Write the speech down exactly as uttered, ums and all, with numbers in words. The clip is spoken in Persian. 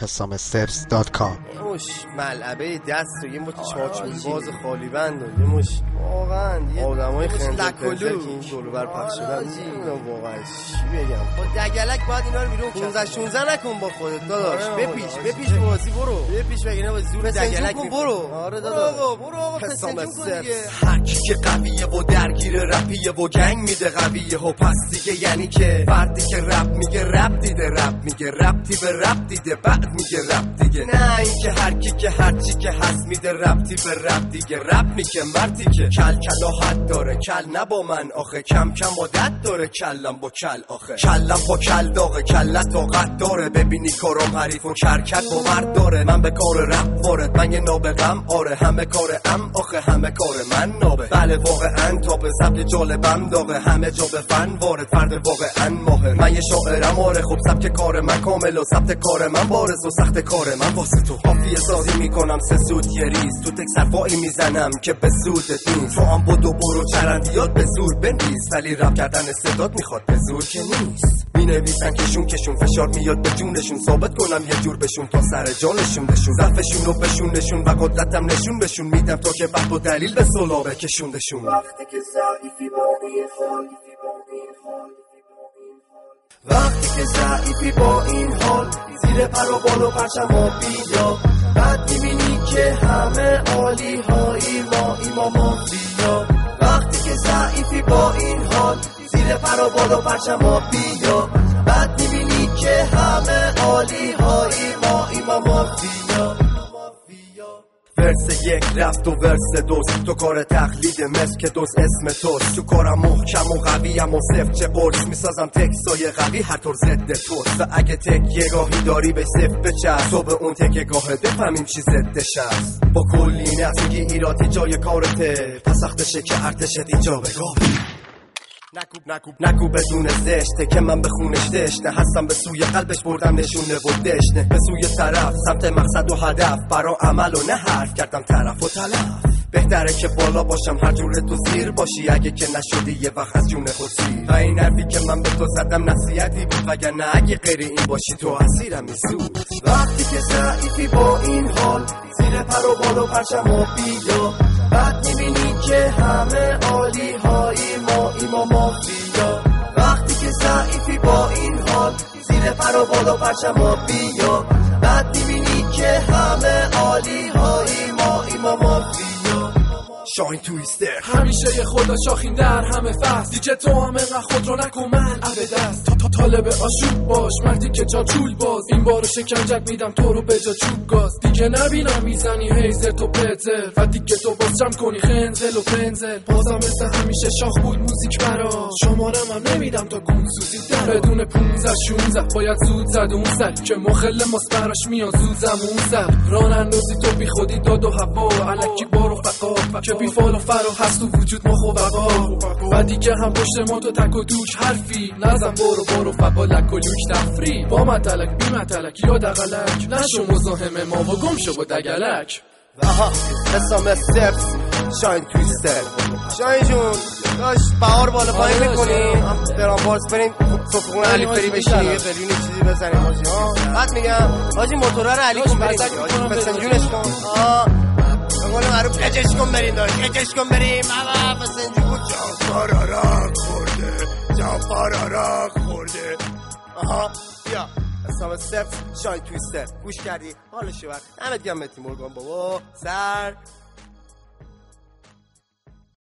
حسام استرس دات کام. یه مش ملعبه دست و یه مش چاچون باز خالی بند و یه مش واقعا آدمای خنده که این دور بر پخش شدن نمیدونم واقعا چی بگم. با دگلک باید اینا رو بیرون پانزده شانزده نکن با خودت داداش. بپیش بپیش بازی برو بپیش بگینه با زور دگلک برو. آره داداش برو برو حسام استرس. هر کی که قویه و درگیر رپیه و گنگ میده قویه و پس دیگه یعنی که فردی که رپ میگه رپ دیده رپ میگه رپتی به رپ دیده بعد میگه رپ دیگه. نه این که هر کی که هر چی که هست میده رپتی به رپ دیگه. رپ میگه مردی که کل کلا حد داره کل نه با من آخه کم کم عادت داره کلم با کل آخه کلم با کل داغه کلت طاقت داره ببینی کارم حریف و کرکت با مرد داره. من به کار رپ وارد من یه نابغم آره همه کار ام آخه همه کار من نابه بله واقعا تا به سبک جالبم داغه همه جا به فن وارد فرد واقعا ماهر. من یه شاعرم آره خب سبک کار من کامل و سبک کار من بارز و سخت کار من واسه تو حافیه سازی میکنم سه سود یه ریز تو تک صرفایی میزنم که به سودت نیست. تو هم بدو برو چرندیات به زور بنویس ولی رپ کردن صدات میخواد به زور که نیست. می نویسن کشون کشون فشار میاد به جونشون ثابت کنم یه جور بشون تا سر جانشون بشون ضعفشون رو بشون نشون و قدرتم نشون بشون میدم تا که وقت و دلیل به سلابه کشوندشون. وقتی که ضعیفی با این حال وقتی که ضعیفی با این حال زیر پر و بال و پرچم و بیا بعد میبینی که همه عالی هایی ما ایما مافیا. وقتی که ضعیفی با این حال زیر پر و بال و پرچم و بیا بعد میبینی که همه عالی هایی ما ایما مافیا. ورس یک رفت و ورس دوست تو کار تقلید مثل که دوست اسم توست. تو کارم محکم و قویم و صفر چه قرص میسازم تکسای قوی هر طور ضد توست. و اگه تک یه گاهی داری به صفر بچست تو به اون تک گاهه بفهمیم چی ضدش هست. با کلی نفس میگی ایراتی جای کارته پس وقتشه که ارتشت اینجا بگاه نکوب نکوب نکوب بدون زشته که من به خونش دشنه هستم به سوی قلبش بردم نشونه و دشنه به سوی طرف سمت مقصد و هدف برا عمل و نه حرف کردم طرف و تلف. بهتره که بالا باشم هر جور تو زیر باشی اگه که نشدی یه وقت از جون خود سیر. و این حرفی که من به تو زدم نصیحتی بود وگرنه اگه غیر این باشی تو اسیرم میسود. وقتی که ضعیفی با این حال زیر پر و بال و پرچم و بیا بعد میبینی که همه عالی هایی ما ایما مافیا. وقتی که ضعیفی با این حال زیر پر و بال و پرچم و بیا بعد میبینی که همه عالی هایی ما ایما مافیا. شاین تویستر همیشه یه خدا شاخین در همه فصل دیگه تو هم انقدر خود رو نکن من عبدست تا تا طالب آشوب باش مردی که جا چول باز این بارو شکنجت میدم تو رو به جا چوب گاز دیگه نبینم میزنی هیزر تو پتزر و دیگه تو باز جمع کنی خنزل و پنزل. بازم مثل همیشه شاخ بود موزیک برا شمارم هم نمیدم تا گون سوزی در بدون پونزه شونزه باید زود زد اون سر که مخل ماست براش میاد زود زمون سر ران اندازی تو بی خودی داد و هوا علکی بارو فقا که بی فال و فرا هست تو وجود مخ و بقا و دیگه هم پشت ما تو تک و دوش حرفی نزن برو برو فقا لک و لوک تفری با متلک بی متلک یا دقلک نشو مزاحم ما و گم شو با دگلک. آها حسام استرس شاین تویستر. شاین جون داش بهار بالا پایین میکنیم برام باز بریم صفحون علی فری بشینی یه قلیون چیزی بزنیم حاجی ها. بعد میگم حاجی موتورا رو علی کن بریم حاجی فسنجونش کن آه بقول معروف کجش کن بریم داش کجش کن بریم آقا فسنجون بود جعفر عراق خورده جعفر عراق خورده. آها بیا حسام استرس شاین تویستر گوش کردی حالشو بر همه دیگه متی مرگان بابا سر